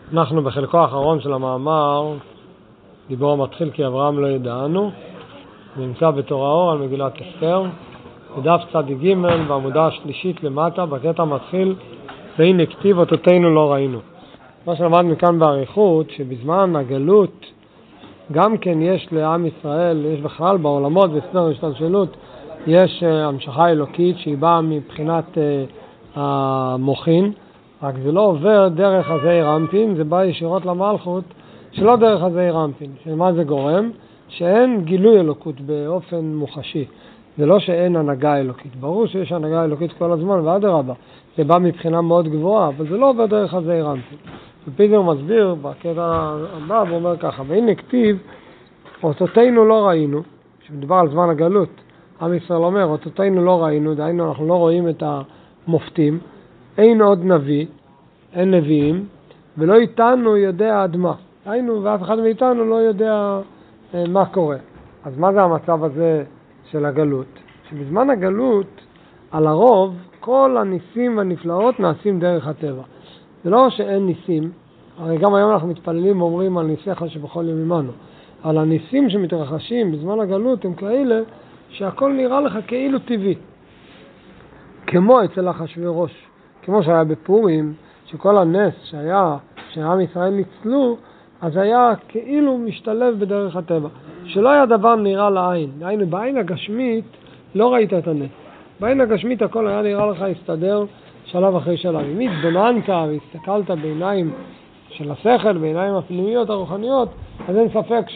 אנחנו בחלקו האחרון של המאמר, דיבור מתחיל כי אברהם לא ידענו, נמצא בתור האור על מגילת אסתר, בדף צד ג' בעמודה השלישית למטה, בקטע מתחיל, והנה כתיב אותותינו לא ראינו. מה שלמד מכאן בעריכות, שבזמן הגלות, גם כן יש לעם ישראל, יש בכלל בעולמות בסדר השתלשלות, יש המשכה אלוקית שהיא באה מבחינת המוחין, רק זה לא עובר דרך הזעיר אנפין, זה בא ישירות למלכות, שלא דרך הזעיר אנפין. שמה זה גורם? שאין גילוי אלוקות באופן מוחשי. זה לא שאין הנהגה אלוקית. ברור שיש הנהגה אלוקית כל הזמן, ואדרבה. זה בא מבחינה מאוד גבוהה, אבל זה לא עובר דרך הזעיר אנפין. ופיזר מסביר בקטע הבא, הוא אומר ככה, והנה כתיב, אותותינו לא ראינו, שמדובר על זמן הגלות. עם ישראל אומר, אותותינו לא ראינו, דהיינו אנחנו לא רואים את המופתים, אין עוד נביא, אין נביאים, ולא איתנו יודע עד מה. היינו, ואף אחד מאיתנו לא יודע מה קורה. אז מה זה המצב הזה של הגלות? שבזמן הגלות, על הרוב, כל הניסים והנפלאות נעשים דרך הטבע. זה לא שאין ניסים, הרי גם היום אנחנו מתפללים ואומרים על ניסיך שבכל יום עמנו. אבל הניסים שמתרחשים בזמן הגלות הם כאלה שהכל נראה לך כאילו טבעי. כמו אצל אחשוורוש. כמו שהיה בפורים, שכל הנס שהיה, שעם ישראל ניצלו, אז היה כאילו משתלב בדרך הטבע. שלא היה דבר נראה לעין. דהיינו, בעין הגשמית לא ראית את הנס. בעין הגשמית הכל היה נראה לך הסתדר שלב אחרי שלב. אם התבוננת והסתכלת בעיניים של השכל, בעיניים הפנימיות הרוחניות, אז אין ספק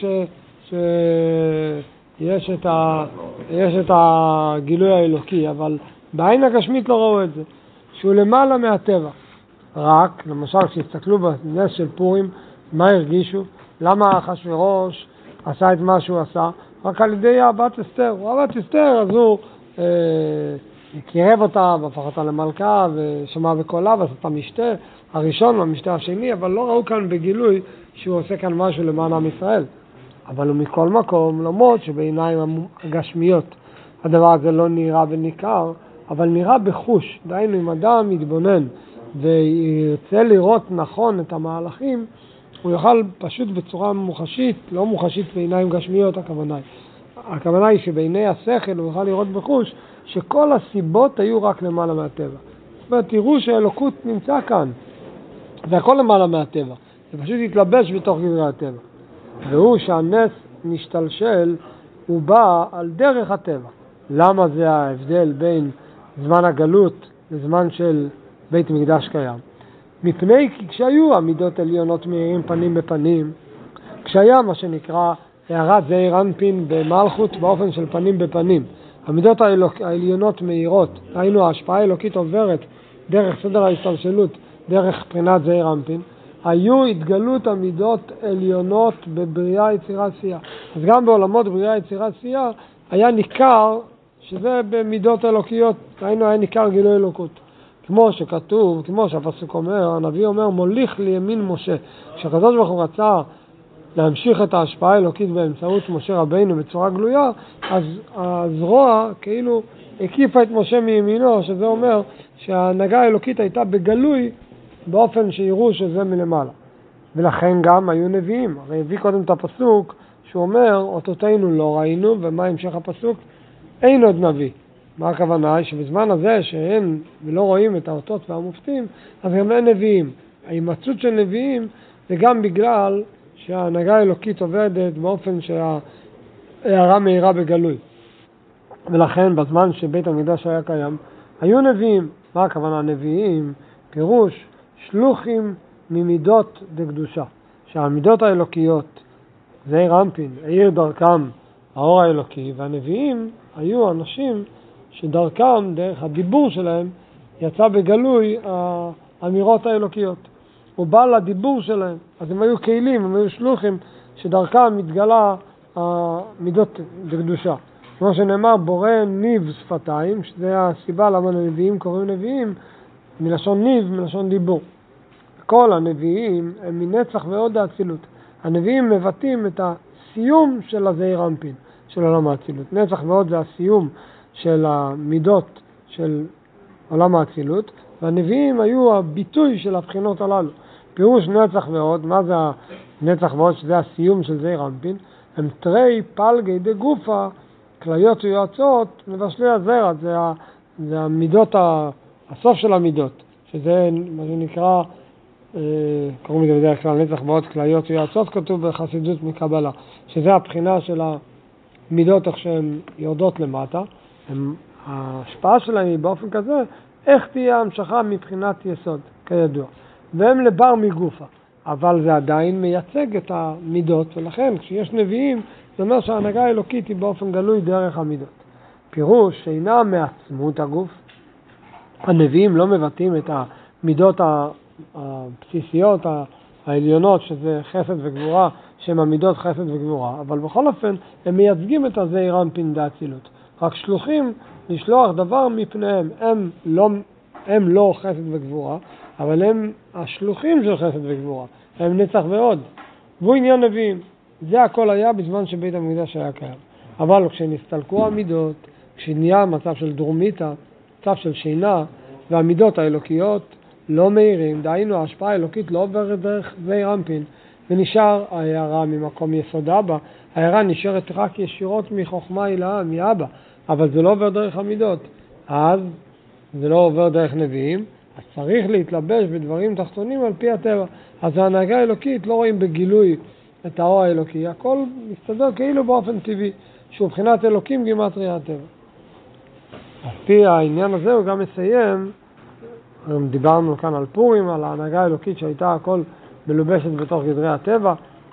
שיש את הגילוי האלוקי, אבל בעין הגשמית לא ראו את זה. שהוא למעלה מהטבע. רק, למשל, כשהסתכלו בנס של פורים, מה הרגישו? למה אחשוורוש עשה את מה שהוא עשה? רק על ידי הבת אסתר. הוא הבת אסתר, אז הוא קירב אותה, והפך אותה למלכה, ושמע בקולה, ועשה את המשתה הראשון והמשתה השני, אבל לא ראו כאן בגילוי שהוא עושה כאן משהו למען עם ישראל. אבל הוא מכל מקום, למרות שבעיניים הגשמיות הדבר הזה לא נראה וניכר, אבל נראה בחוש. דהיינו, אם אדם מתבונן וירצה לראות נכון את המהלכים, הוא יוכל פשוט בצורה מוחשית, לא מוחשית בעיניים גשמיות הכוונה. הכוונה היא שבעיני השכל הוא יוכל לראות בחוש שכל הסיבות היו רק למעלה מהטבע. זאת אומרת, תראו שהאלוקות נמצא כאן. זה הכל למעלה מהטבע. זה פשוט התלבש בתוך גדרי הטבע. והוא שהנס משתלשל, הוא בא על דרך הטבע. למה זה ההבדל בין זמן הגלות לזמן של בית מקדש קיים? מפני כי כשהיו המידות עליונות מאירים פנים בפנים, כשהיה מה שנקרא הערת זעיר אנפין במלכות באופן של פנים בפנים, המידות העליונות מאירות, היינו ההשפעה האלוקית עוברת דרך סדר ההשתלשלות, דרך בחינת זעיר אנפין, היו התגלות המידות עליונות בבריאה יצירה עשייה. אז גם בעולמות בריאה יצירה עשייה היה ניכר שזה במידות אלוקיות, היינו היה ניכר גילוי אלוקות. כמו שכתוב, כמו שהפסוק אומר, הנביא אומר, מוליך לימין משה. כשהקדוש ברוך הוא רצה להמשיך את ההשפעה האלוקית באמצעות משה רבינו בצורה גלויה, אז הזרוע כאילו הקיפה את משה מימינו, שזה אומר שההנהגה האלוקית הייתה בגלוי באופן שיראו שזה מלמעלה. ולכן גם היו נביאים. הרי הביא קודם את הפסוק שהוא אומר, אותותינו לא ראינו, ומה המשך הפסוק? אין עוד נביא. מה הכוונה? שבזמן הזה שאין ולא רואים את האותות והמופתים, אז גם אין נביאים. ההימצאות של נביאים זה גם בגלל שההנהגה האלוקית עובדת באופן שההערה מהירה בגלוי. ולכן בזמן שבית המקדש היה קיים, היו נביאים. מה הכוונה נביאים? פירוש שלוחים ממידות דקדושה. שהמידות האלוקיות, זעיר אנפין, העיר דרכם האור האלוקי, והנביאים היו אנשים שדרכם, דרך הדיבור שלהם, יצא בגלוי האמירות האלוקיות. הוא בא לדיבור שלהם, אז הם היו כלים, הם היו שלוחים, שדרכם מתגלה המידות בקדושה. כמו שנאמר, בורא ניב שפתיים, שזה הסיבה למה הנביאים קוראים נביאים, מלשון ניב, מלשון דיבור. כל הנביאים הם מנצח ועוד האצילות. הנביאים מבטאים את הסיום של הזעיר אנפין, של עולם האצילות. נצח ועוד זה הסיום של המידות של עולם האצילות, והנביאים היו הביטוי של הבחינות הללו. פירוש נצח ועוד, מה זה הנצח ועוד? שזה הסיום של זעיר אנפין, הם תרי פלגי דה גופה, כליות ויועצות, מבשלי הזרע, זה המידות, הסוף של המידות, שזה מה שנקרא, קוראים לזה בדרך כלל נצח ועוד כליות ויועצות, כתוב בחסידות מקבלה, שזה הבחינה של המידות איך שהן יורדות למטה, ההשפעה שלהם היא באופן כזה, איך תהיה ההמשכה מבחינת יסוד, כידוע. והם לבר מגופה, אבל זה עדיין מייצג את המידות, ולכן כשיש נביאים, זה אומר שההנהגה האלוקית היא באופן גלוי דרך המידות. פירוש שאינה מעצמות הגוף, הנביאים לא מבטאים את המידות הבסיסיות, העליונות, שזה חסד וגבורה, שהן המידות חסד וגבורה, אבל בכל אופן הם מייצגים את הזעיר אנפין דאצילות. רק שלוחים לשלוח דבר מפניהם, הם לא חסד וגבורה, אבל הם השלוחים של חסד וגבורה, הם נצח ועוד. והוא עניין נביאים. זה הכל היה בזמן שבית המקדש היה קיים. אבל כשנסתלקו המידות, כשנהיה מצב של דרומיתה, מצב של שינה, והמידות האלוקיות לא מהירים, דהיינו ההשפעה האלוקית לא עוברת דרך זעיר אנפין, ונשאר ההערה ממקום יסוד אבא, ההערה נשארת רק ישירות מחוכמה הילאה, מאבא, אבל זה לא עובר דרך המידות. אז זה לא עובר דרך נביאים, אז צריך להתלבש בדברים תחתונים על פי הטבע. אז ההנהגה האלוקית לא רואים בגילוי את האור האלוקי, הכל מסתדר כאילו באופן טבעי, שהוא בחינת אלוקים גימטריה הטבע. על פי העניין הזה הוא גם מסיים, דיברנו כאן על פורים, על ההנהגה האלוקית שהייתה הכל מלובשת בתוך גדרי הטבע,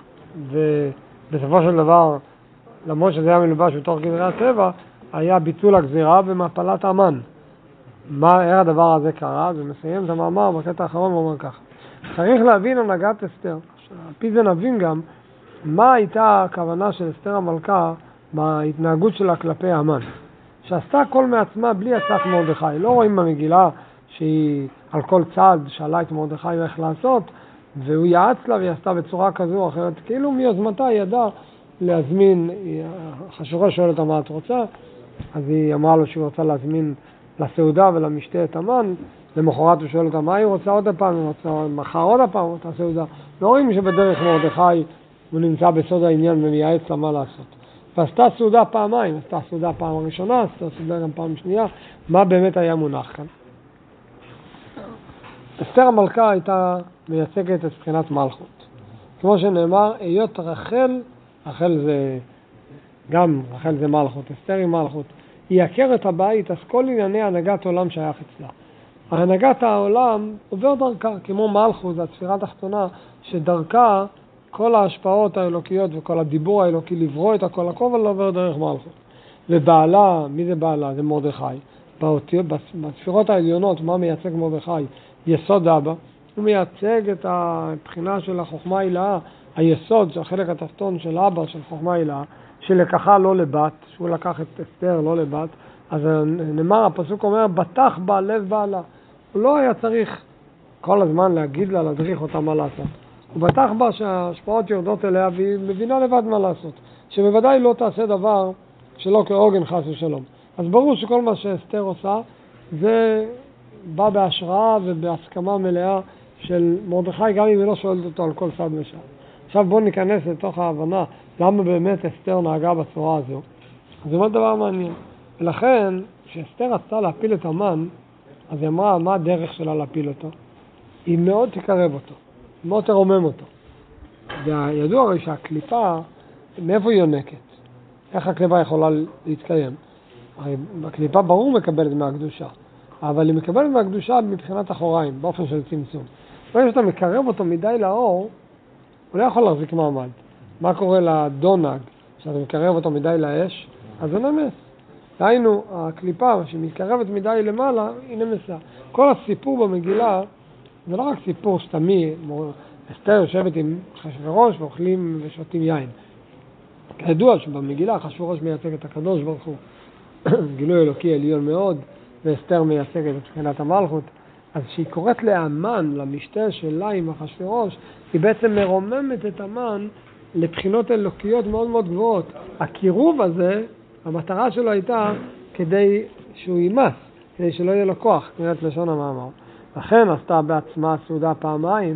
ובסופו של דבר, למרות שזה היה מלובש בתוך גדרי הטבע, היה ביטול הגזירה ומפלת המן. איך הדבר הזה קרה? ומסיים את המאמר בקטע האחרון ואומר ככה. צריך להבין הנהגת אסתר. על פי זה נבין גם מה הייתה הכוונה של אסתר המלכה בהתנהגות שלה כלפי המן. שעשתה כל מעצמה בלי עצת מרדכי. לא רואים במגילה שהיא על כל צעד שאלה את מרדכי איך לעשות, והוא יעץ לה והיא עשתה בצורה כזו או אחרת. כאילו מיוזמתה היא ידעה להזמין, אחשוורוש שואל אותה מה את רוצה, אז היא אמרה לו שהיא רוצה להזמין לסעודה ולמשתה את המן. למחרת הוא שואל אותה מה היא רוצה עוד הפעם, היא רוצה מחר עוד הפעם אותה סעודה. לא רואים שבדרך מרדכי הוא נמצא בסוד העניין ומייעץ לה מה לעשות. ועשתה סעודה פעמיים, עשתה סעודה פעם ראשונה, עשתה סעודה גם פעם שנייה. מה באמת היה מונח כאן? אסתר המלכה הייתה מייצגת את בחינת מלכות. כמו שנאמר, היות רחל, רחל זה מלכות, אסתר היא מלכות, היא עקרת הבית, אז כל ענייני הנהגת עולם שייך אצלה. הנהגת העולם עובר דרכה, כמו מלכות, זה הספירה התחתונה, שדרכה כל ההשפעות האלוקיות וכל הדיבור האלוקי לברוא את הכל, הכל לא עובר דרך מלכות. ובעלה, מי זה בעלה? זה מרדכי. בספירות העליונות, מה מייצג מרדכי? יסוד אבא. הוא מייצג את הבחינה של החוכמה הילאה, היסוד של החלק התחתון של אבא, של חוכמה הילאה, שלקחה לא לבת, שהוא לקח את אסתר לא לבת. אז נאמר, הפסוק אומר, בטח בה לב בעלה. הוא לא היה צריך כל הזמן להגיד לה, להדריך אותה מה לעשות. הוא בטח בה שההשפעות יורדות אליה והיא מבינה לבד מה לעשות. שבוודאי לא תעשה דבר שלא כעוגן חס ושלום. אז ברור שכל מה שאסתר עושה, זה בא בהשראה ובהסכמה מלאה של מרדכי, גם אם היא לא שואלת אותו על כל צד ושם. עכשיו בואו ניכנס לתוך ההבנה למה באמת אסתר נהגה בצורה הזו. זה מאוד דבר מעניין. ולכן, כשאסתר רצתה להפיל את המן, אז היא אמרה, מה הדרך שלה להפיל אותו? היא מאוד תקרב אותו, מאוד תרומם אותו. וידוע הרי שהקליפה, מאיפה היא יונקת? איך הקליפה יכולה להתקיים? הרי הקליפה ברור מקבלת מהקדושה, אבל היא מקבלת מהקדושה מבחינת אחוריים, באופן של צמצום. ברגע שאתה מקרב אותו מדי לאור, הוא לא יכול להחזיק מעמד. מה קורה לדונג, שאתה מקרב אותו מדי לאש? אז זה נמס. דהיינו, הקליפה שמתקרבת מדי למעלה, היא נמסה. כל הסיפור במגילה, זה לא רק סיפור שתמי, אסתר יושבת עם אחשוורוש ואוכלים ושותים יין. כידוע שבמגילה אחשוורוש מייצג את הקדוש ברוך הוא, גילוי אלוקי עליון מאוד, ואסתר מייצגת את בחינת המלכות. אז שהיא קוראת להמן, למשתה שלה עם אחשוורוש, היא בעצם מרוממת את המן לבחינות אלוקיות מאוד מאוד גבוהות. הקירוב הזה, המטרה שלו הייתה כדי שהוא יימס, כדי שלא יהיה לו כוח, כמובן לשון המאמר. לכן עשתה בעצמה סעודה פעמיים,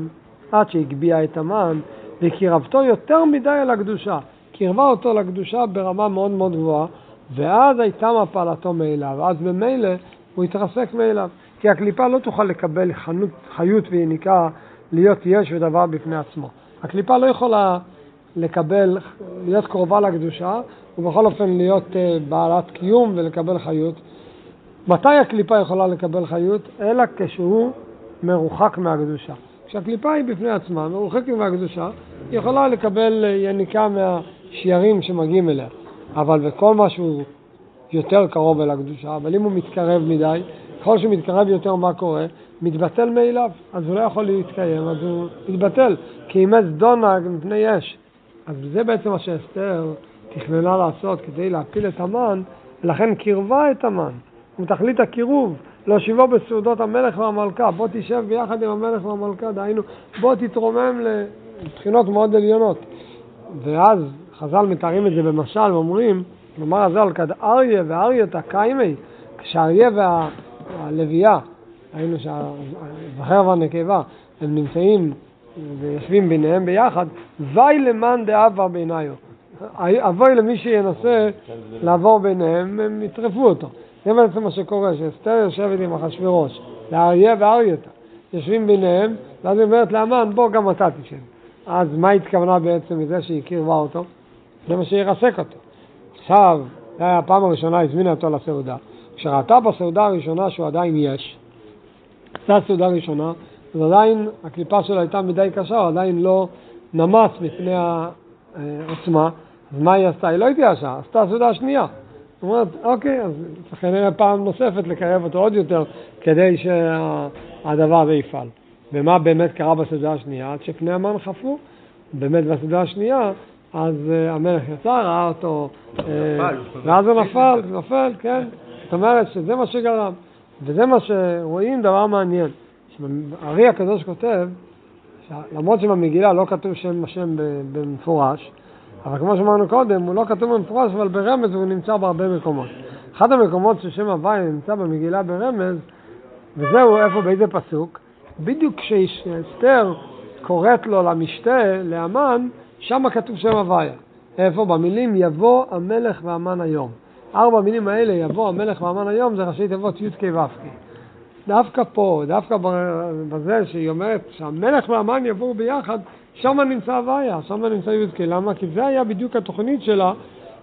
עד שהגביע את המן, וקירבתו יותר מדי על הקדושה. קירבה אותו לקדושה ברמה מאוד מאוד גבוהה, ואז הייתה מפלתו מאליו, ואז במילא הוא התרסק מאליו. כי הקליפה לא תוכל לקבל חיות ויניקה להיות יש ודבר בפני עצמו. הקליפה לא יכולה לקבל, להיות קרובה לקדושה, ובכל אופן להיות בעלת קיום ולקבל חיות. מתי הקליפה יכולה לקבל חיות? אלא כשהוא מרוחק מהקדושה. כשהקליפה היא בפני עצמה, מרוחקת מהקדושה, היא יכולה לקבל יניקה מהשיירים שמגיעים אליה. אבל בכל משהו יותר קרוב אל הקדושה, אבל אם הוא מתקרב מדי, ככל שהוא מתקרב יותר מה קורה? מתבטל מאליו, אז הוא לא יכול להתקיים, אז הוא מתבטל, כי אימץ דונג מפני אש. אז זה בעצם מה שאסתר תכננה לעשות כדי להפיל את המן, ולכן קירבה את המן. ותכלית הקירוב, להושיבו בסעודות המלך והמלכה, בוא תשב ביחד עם המלך והמלכה, דהיינו, בוא תתרומם לבחינות מאוד עליונות. ואז חז"ל מתארים את זה במשל, ואומרים, נאמר הזל, כד אריה ואריה תקיימי, כשאריה והלוויה, היינו שהזכר והנקבה, הם נמצאים ויושבים ביניהם ביחד, ואי למען דאבה בעיניו. אבוי למי שינסה לעבור ביניהם, הם יטרפו אותו. זה בעצם מה שקורה, שאסתר יושבת עם אחשוורוש, לאריה וארייתה, יושבים ביניהם, ואז היא אומרת לאמן, בוא גם אתה תשב. אז מה התכוונה בעצם מזה שהיא קירבה אותו? זה מה שירסק אותו. עכשיו, זה היה הפעם הראשונה, הזמינה אותו לסעודה. כשראתה בסעודה הראשונה שהוא עדיין יש, עשתה סעודה ראשונה, אז עדיין הקליפה שלו הייתה מדי קשה, הוא עדיין לא נמס מפני העוצמה, אז מה היא עשתה? היא לא התייאשה, עשתה סעודה שנייה. זאת אומרת, אוקיי, אז צריך כנראה פעם נוספת לקרב אותו עוד יותר, כדי שהדבר הזה יפעל. ומה באמת קרה בסעודה השנייה? עד שפני המן חפו, באמת בסעודה השנייה, אז המלך יצא, ראה אותו, ואז הוא נפל, כן. זאת אומרת שזה מה שגרם. וזה מה שרואים דבר מעניין. הארי הקדוש כותב, למרות שבמגילה לא כתוב שם השם במפורש, אבל כמו שאמרנו קודם, הוא לא כתוב במפורש, אבל ברמז הוא נמצא בהרבה מקומות. אחד המקומות ששם הוואי נמצא במגילה ברמז, וזהו איפה, באיזה פסוק, בדיוק כשאסתר קוראת לו למשתה, לאמן, שם כתוב שם הוויה. איפה? במילים יבוא המלך והמן היום. 4 מילים האלה, יבוא המלך והמן היום, זה ראשי תיבות י' כ' ו' כ'. דווקא פה, דווקא בזה שהיא אומרת שהמלך והמן יבואו ביחד, שם נמצא הוויה, שם נמצא י' כ'. למה? כי זה היה בדיוק התוכנית שלה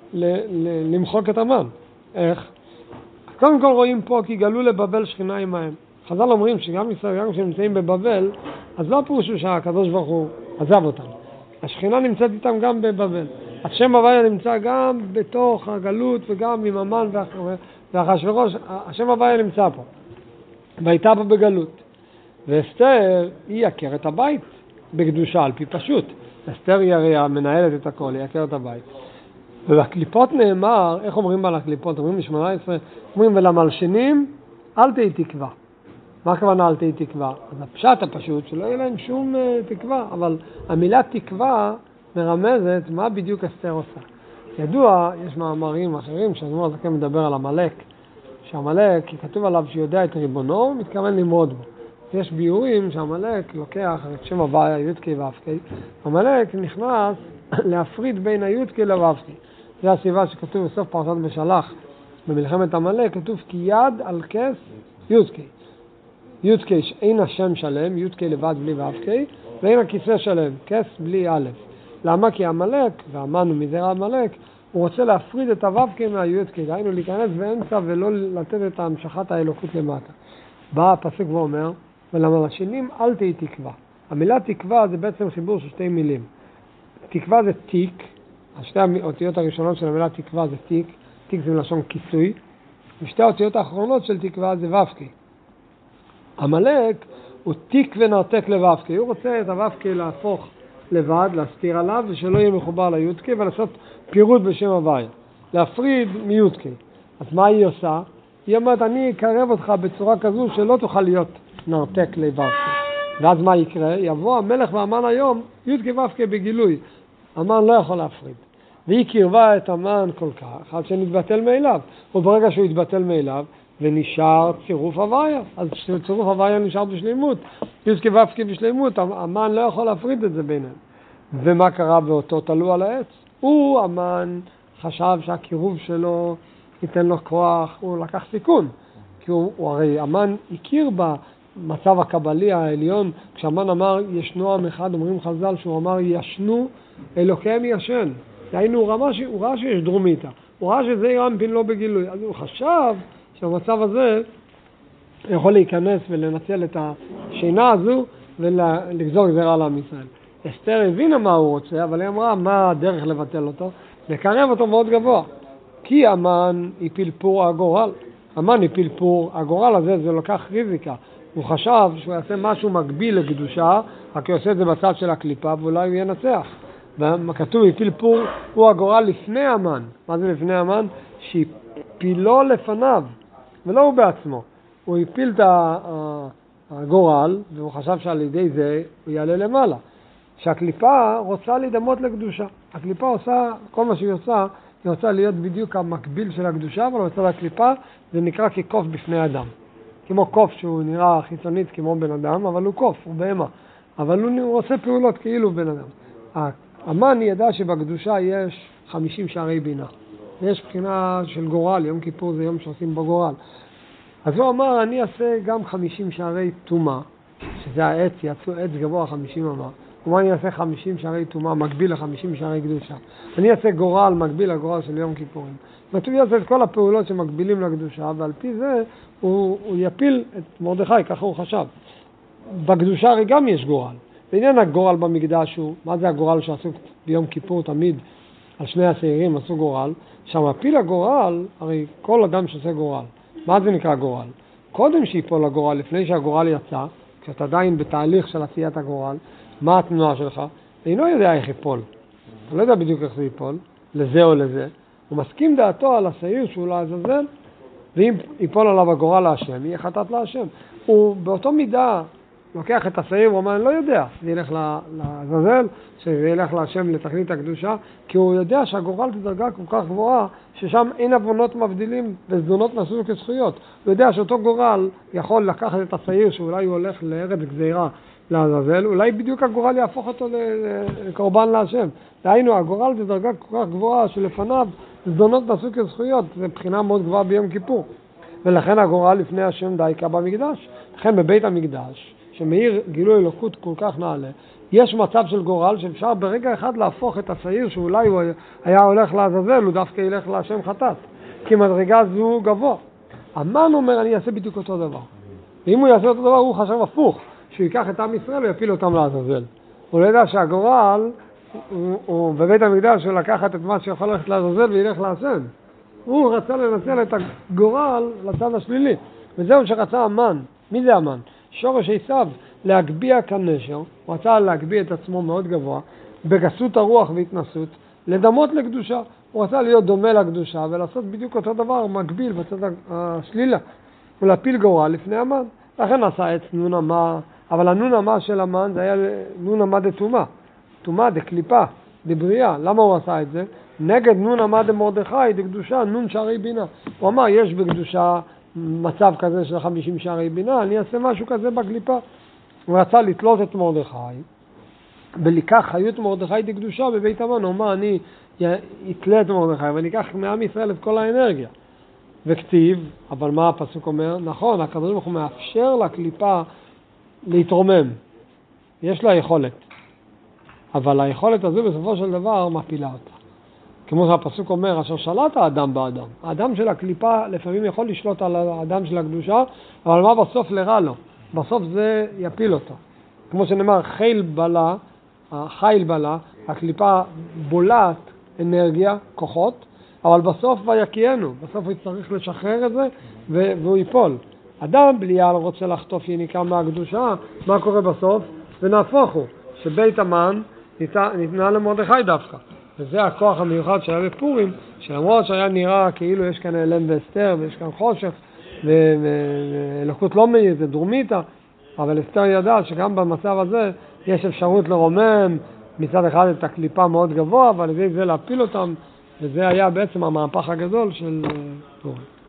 למחוק את המן. איך? קודם כל רואים פה כי גלו לבבל שכינה עמהם. חז"ל אומרים שגם ישראל, גם כשנמצאים בבבל, אז לא פירושו שהקדוש ברוך הוא עזב אותם. השכינה נמצאת איתם גם בבבל. השם הוויה נמצא גם בתוך הגלות וגם עם המן ואחשוורוש. השם הוויה נמצא פה. והייתה פה בגלות. ואסתר היא עקרת הבית בקדושה על פי פשוט. אסתר היא הרי המנהלת את הכל, היא עקרת הבית. ובקליפות נאמר, איך אומרים על הקליפות? אומרים ב-18, אומרים ולמלשינים אל תהי תקווה. מה הכוונה אל תהי תקווה? אז הפשט הפשוט שלא יהיה להם שום תקווה, אבל המילה תקווה מרמזת מה בדיוק אסתר עושה. ידוע, יש מאמרים אחרים שהזמור הזקן מדבר על המלאק, שהמלאק, כי כתוב עליו שיודע את ריבונו, הוא מתכוון למרוד בו. יש ביורים שהמלאק לוקח את שם הוויה, י' כ' ו' כ', המלאק נכנס להפריד בין הי' כ' לו' כ'. זה הסיבה שכתוב בסוף פרשת בשלח, במלחמת המלאק, כתוב כי יד על כס י' כ'. י' כ' אין השם שלם, י' כ' לבד בלי ו' כ', ואין הכיסא שלם, כס בלי א'. למה? כי המלאק, ואמרנו מזרע המלאק, הוא רוצה להפריד את הו' כ' מהי' כ', דהיינו להיכנס באמצע ולא לתת את המשכת האלוקות למטה. בא הפסוק ואומר, ולמלשינים אל תהי תקווה. המילה תקווה זה בעצם חיבור של 2 מילים. תקווה זה תיק, שתי האותיות הראשונות של המילה תקווה זה תיק, תיק זה מלשון כיסוי, ושתי האותיות האחרונות של תקווה זה ו' כ'. המלאק הוא תיק ונרתק לו' כ', הוא רוצה את הו' כ' להפוך לבד, להסתיר עליו, ושלא יהיה מחובר לי' כ', ולעשות פירוט בשם הוויה, להפריד מי' כ'. אז מה היא עושה? היא אומרת, אני אקרב אותך בצורה כזו שלא תוכל להיות נרתק לו' כ'. ואז מה יקרה? יבוא המלך והמן היום, י' כ' ו' כ' בגילוי. המן לא יכול להפריד. והיא קירבה את המן כל כך, עד שנתבטל מאליו. וברגע שהוא יתבטל מאליו, ונשאר צירוף הוויה. אז צירוף הוויה נשאר בשלימות, יוסקי ואפסקי בשלימות, המן לא יכול להפריד את זה ביניהם. ומה קרה באותו תלו על העץ? הוא, המן, חשב שהקירוב שלו ייתן לו כוח, הוא לקח סיכון. כי הוא הרי המן הכיר במצב הקבלי העליון, כשהמן אמר ישנו עם אחד, אומרים חז"ל שהוא אמר ישנו אלוקיהם ישן. דהיינו הוא ראה שיש דרומיתא, הוא ראה שזה ירמפין לא בגילוי, אז הוא חשב שהמצב הזה יכול להיכנס ולנצל את השינה הזו ולגזור גזירה על עם ישראל. אסתר הבינה מה הוא רוצה, אבל היא אמרה מה הדרך לבטל אותו? לקרב אותו מאוד גבוה. כי המן הפיל פור הגורל. המן הפיל פור הגורל הזה, זה לוקח ריזיקה. הוא חשב שהוא יעשה משהו מקביל לקדושה, רק הוא עושה את זה בצד של הקליפה, ואולי הוא ינצח. וכתוב הפיל פור הוא הגורל לפני המן. מה זה לפני המן? שהפילו לפניו, ולא הוא בעצמו. הוא הפיל את הגורל, והוא חשב שעל ידי זה הוא יעלה למעלה. שהקליפה רוצה להידמות לקדושה. הקליפה עושה, כל מה שהיא עושה, היא רוצה להיות בדיוק המקביל של הקדושה, אבל בצד הקליפה זה נקרא כקוף בפני אדם. כמו קוף שהוא נראה חיצונית כמו בן אדם, אבל הוא קוף, הוא בהמה. אבל הוא עושה פעולות כאילו בן אדם. המן ידע שבקדושה יש 50 שערי בינה. יש בחינה של גורל, יום כיפור זה יום שעושים בגורל. אז הוא אמר, אני אעשה גם 50 שערי תומה, שזה העץ, יצאו עץ גבוה 50 אמה. כלומר, אני אעשה 50 שערי תומה, מקביל ל-50 שערי קדושה. אני אעשה גורל, מקביל לגורל של יום כיפורים. וכתוב יעשה את כל הפעולות שמקבילים לקדושה, ועל פי זה הוא יפיל את מרדכי, ככה הוא חשב. בקדושה הרי גם יש גורל. בעניין הגורל במקדש הוא, מה זה הגורל שעשו ביום כיפור תמיד? על שני השעירים עשו גורל. שם הפיל הגורל, הרי כל אדם שעושה גורל. מה זה נקרא גורל? קודם שיפול הגורל, לפני שהגורל יצא, כשאתה עדיין בתהליך של עשיית הגורל, מה התנועה שלך? אינו יודע איך ייפול. הוא לא יודע בדיוק איך זה ייפול, לזה או לזה. הוא מסכים דעתו על השעיר שהוא לעזאזל, ואם ייפול עליו הגורל להשם, יהיה חטאת להשם. הוא באותו מידה לוקח את השעיר ואומר, אני לא יודע, זה ילך לעזאזל, שזה ילך להשם לתכלית הקדושה, כי הוא יודע שהגורל זה דרגה כל כך גבוהה, ששם אין עוונות מבדילים וזדונות נעשו כזכויות. הוא יודע שאותו גורל יכול לקחת את השעיר שאולי הוא הולך לארץ גזירה לעזאזל, אולי בדיוק הגורל יהפוך אותו לקורבן להשם. דהיינו, הגורל זה דרגה כל כך גבוהה שלפניו זדונות נעשו כזכויות, זה בחינה מאוד גבוהה ביום כיפור. ולכן הגורל לפני השם דייקה במקדש. לכן בבית המקדש, שמאיר גילוי אלוקות כל כך נעלה, יש מצב של גורל שאפשר ברגע אחד להפוך את השעיר שאולי הוא היה הולך לעזאזל, הוא דווקא ילך להשם חטאת. כי מדרגה זו גבוה. המן אומר, אני אעשה בדיוק אותו דבר. ואם הוא יעשה אותו דבר, הוא חשב הפוך. שהוא ייקח את עם ישראל ויפיל אותם לעזאזל. הוא לא יודע שהגורל, הוא בבית המקדש הוא לקחת את מה שיכול ללכת לעזאזל וילך להשם. הוא רצה לנצל את הגורל לצד השלילי. וזהו שרצה המן. מי זה המן? שורש עשיו להגביע כנשר, הוא רצה להגביע את עצמו מאוד גבוה, בגסות הרוח והתנסות, לדמות לקדושה. הוא רצה להיות דומה לקדושה ולעשות בדיוק אותו דבר, מקביל בצד השלילה, ולהפיל גורל לפני המן. לכן עשה את נון המה, אבל הנון המה של המן זה היה נון המה דתומה, תומה דקליפה, דבריאה. למה הוא עשה את זה? נגד נון המה דמרדכי, דקדושה, נון שערי בינה. הוא אמר, יש בקדושה מצב כזה של 50 שערי בינה, אני אעשה משהו כזה בקליפה. הוא רצה לתלות את מרדכי, ולקח חיות מרדכי דקדושה בבית המן. הוא אמר, אני אתלה את מרדכי, ואני אקח מעם ישראל את כל האנרגיה. וכתיב, אבל מה הפסוק אומר? נכון, הקדוש ברוך הוא מאפשר לקליפה להתרומם. יש לה יכולת. אבל היכולת הזו בסופו של דבר מפילה אותה. כמו שהפסוק אומר, אשר שלט האדם באדם. האדם של הקליפה לפעמים יכול לשלוט על האדם של הקדושה, אבל מה בסוף לרע לו? בסוף זה יפיל אותו. כמו שנאמר, חיל בלה, הקליפה בולעת אנרגיה, כוחות, אבל בסוף ויקיינו, בסוף הוא צריך לשחרר את זה והוא ייפול. אדם בליעל רוצה לחטוף יניקה מהקדושה, מה קורה בסוף? ונהפוך הוא, שבית המן ניתנה למרדכי דווקא. וזה הכוח המיוחד שהיה בפורים, שלמרות שהיה נראה כאילו יש כאן אלם ואסתר ויש כאן חושך ואלוקות לא מאיר, זה דרומיתא, אבל אסתר ידע שגם במצב הזה יש אפשרות לרומם מצד אחד את הקליפה מאוד גבוה, אבל על ידי זה להפיל אותם, וזה היה בעצם המהפך הגדול של פורים.